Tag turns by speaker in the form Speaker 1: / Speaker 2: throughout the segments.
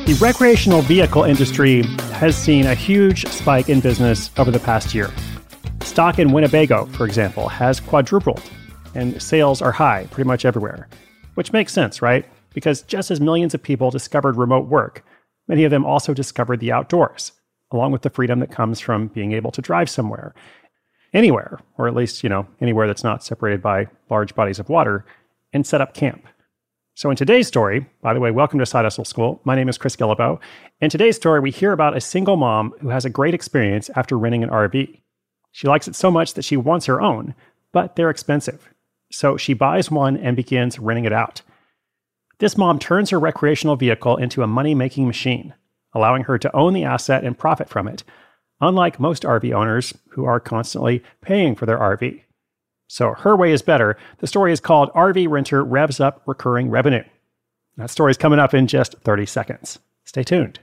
Speaker 1: The recreational vehicle industry has seen a huge spike in business over the past year. Stock in Winnebago, for example, has quadrupled, and sales are high pretty much everywhere. Which makes sense, right? Because just as millions of people discovered remote work, many of them also discovered the outdoors, along with the freedom that comes from being able to drive somewhere. Anywhere, or at least, anywhere that's not separated by large bodies of water, and set up camp. So in today's story, by the way, welcome to Side Hustle School. My name is Chris Guillebeau. In today's story, we hear about a single mom who has a great experience after renting an RV. She likes it so much that she wants her own, but they're expensive. So she buys one and begins renting it out. This mom turns her recreational vehicle into a money-making machine, allowing her to own the asset and profit from it, unlike most RV owners who are constantly paying for their RV. So her way is better. The story is called RV Renter Revs Up Recurring Revenue. That story is coming up in just 30 seconds. Stay tuned.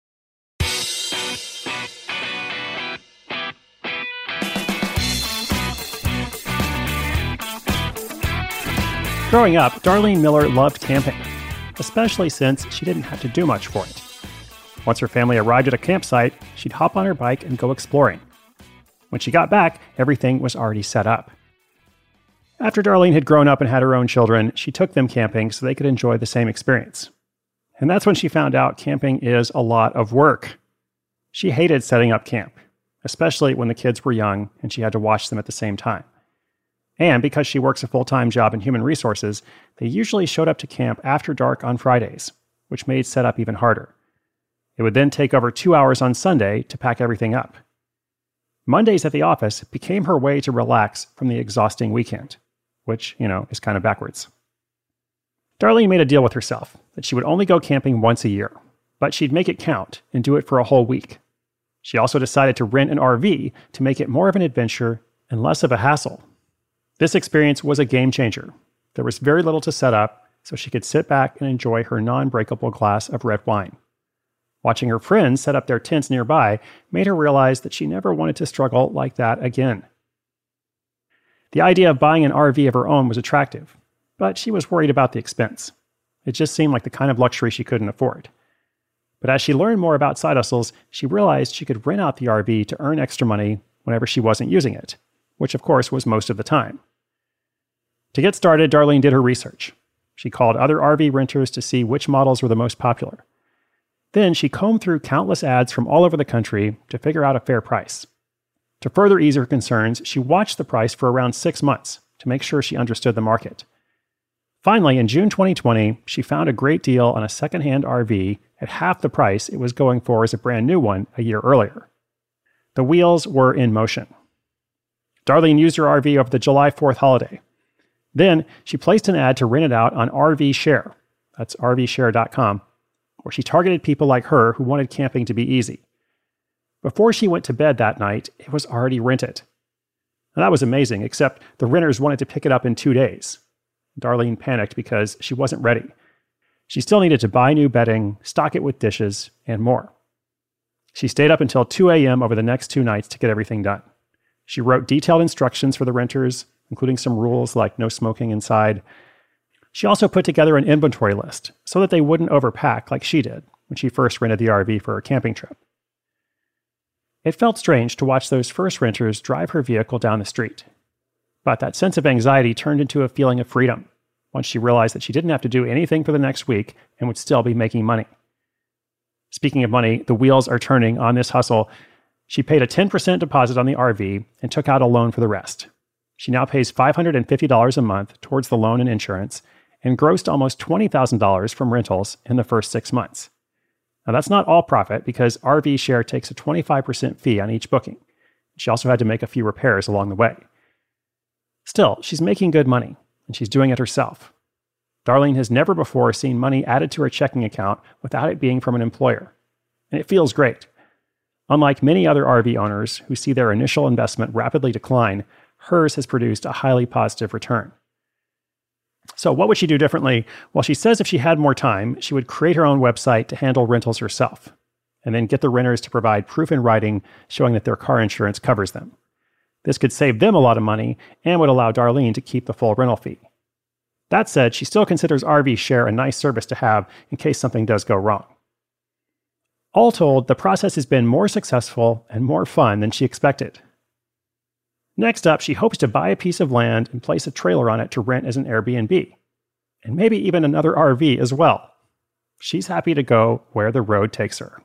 Speaker 1: Growing up, Darlene Miller loved camping, especially since she didn't have to do much for it. Once her family arrived at a campsite, she'd hop on her bike and go exploring. When she got back, everything was already set up. After Darlene had grown up and had her own children, she took them camping so they could enjoy the same experience. And that's when she found out camping is a lot of work. She hated setting up camp, especially when the kids were young and she had to watch them at the same time. And because she works a full-time job in human resources, they usually showed up to camp after dark on Fridays, which made setup even harder. It would then take over 2 hours on Sunday to pack everything up. Mondays at the office became her way to relax from the exhausting weekend, which, is kind of backwards. Darlene made a deal with herself that she would only go camping once a year, but she'd make it count and do it for a whole week. She also decided to rent an RV to make it more of an adventure and less of a hassle. This experience was a game changer. There was very little to set up, so she could sit back and enjoy her non-breakable glass of red wine. Watching her friends set up their tents nearby made her realize that she never wanted to struggle like that again. The idea of buying an RV of her own was attractive, but she was worried about the expense. It just seemed like the kind of luxury she couldn't afford. But as she learned more about side hustles, she realized she could rent out the RV to earn extra money whenever she wasn't using it, which of course was most of the time. To get started, Darlene did her research. She called other RV renters to see which models were the most popular. Then she combed through countless ads from all over the country to figure out a fair price. To further ease her concerns, she watched the price for around 6 months to make sure she understood the market. Finally, in June 2020, she found a great deal on a secondhand RV at half the price it was going for as a brand new one a year earlier. The wheels were in motion. Darlene used her RV over the July 4th holiday. Then she placed an ad to rent it out on RV Share, that's rvshare.com, where she targeted people like her who wanted camping to be easy. Before she went to bed that night, it was already rented. Now, that was amazing, except the renters wanted to pick it up in 2 days. Darlene panicked because she wasn't ready. She still needed to buy new bedding, stock it with dishes, and more. She stayed up until 2 a.m. over the next 2 nights to get everything done. She wrote detailed instructions for the renters, including some rules like no smoking inside. She also put together an inventory list so that they wouldn't overpack like she did when she first rented the RV for her camping trip. It felt strange to watch those first renters drive her vehicle down the street. But that sense of anxiety turned into a feeling of freedom once she realized that she didn't have to do anything for the next week and would still be making money. Speaking of money, the wheels are turning on this hustle. She paid a 10% deposit on the RV and took out a loan for the rest. She now pays $550 a month towards the loan and insurance and grossed almost $20,000 from rentals in the first 6 months. Now, that's not all profit because RV Share takes a 25% fee on each booking. She also had to make a few repairs along the way. Still, she's making good money, and she's doing it herself. Darlene has never before seen money added to her checking account without it being from an employer, and it feels great. Unlike many other RV owners who see their initial investment rapidly decline, hers has produced a highly positive return. So what would she do differently? Well, she says if she had more time, she would create her own website to handle rentals herself, and then get the renters to provide proof in writing showing that their car insurance covers them. This could save them a lot of money and would allow Darlene to keep the full rental fee. That said, she still considers RV Share a nice service to have in case something does go wrong. All told, the process has been more successful and more fun than she expected. Next up, she hopes to buy a piece of land and place a trailer on it to rent as an Airbnb, and maybe even another RV as well. She's happy to go where the road takes her.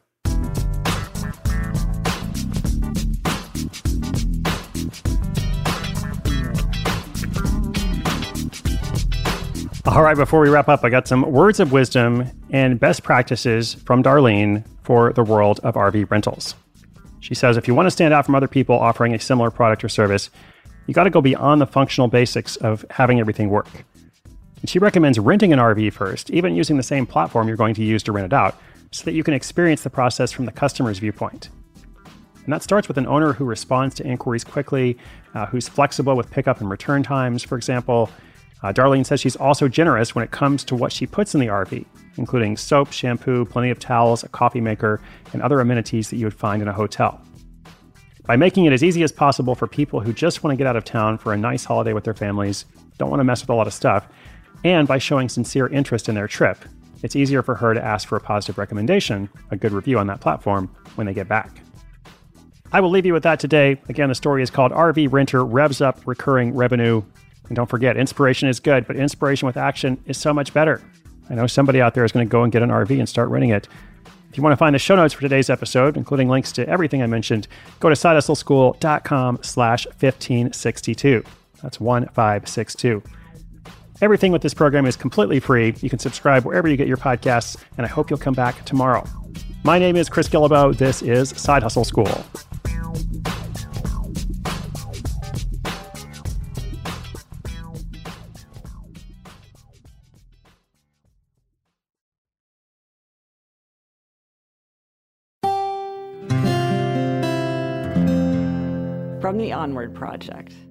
Speaker 1: All right, before we wrap up, I got some words of wisdom and best practices from Darlene for the world of RV rentals. She says, if you want to stand out from other people offering a similar product or service, you got to go beyond the functional basics of having everything work. And she recommends renting an RV first, even using the same platform you're going to use to rent it out, so that you can experience the process from the customer's viewpoint. And that starts with an owner who responds to inquiries quickly, who's flexible with pickup and return times, for example. Darlene says she's also generous when it comes to what she puts in the RV, including soap, shampoo, plenty of towels, a coffee maker, and other amenities that you would find in a hotel. By making it as easy as possible for people who just want to get out of town for a nice holiday with their families, don't want to mess with a lot of stuff, and by showing sincere interest in their trip, it's easier for her to ask for a positive recommendation, a good review on that platform, when they get back. I will leave you with that today. Again, the story is called RV Renter Revs Up Recurring Revenue. And don't forget, inspiration is good, but inspiration with action is so much better. I know somebody out there is going to go and get an RV and start renting it. If you want to find the show notes for today's episode, including links to everything I mentioned, go to sidehustleschool.com/1562. That's 1562. Everything with this program is completely free. You can subscribe wherever you get your podcasts, and I hope you'll come back tomorrow. My name is Chris Guillebeau. This is Side Hustle School.
Speaker 2: From the Onward Project.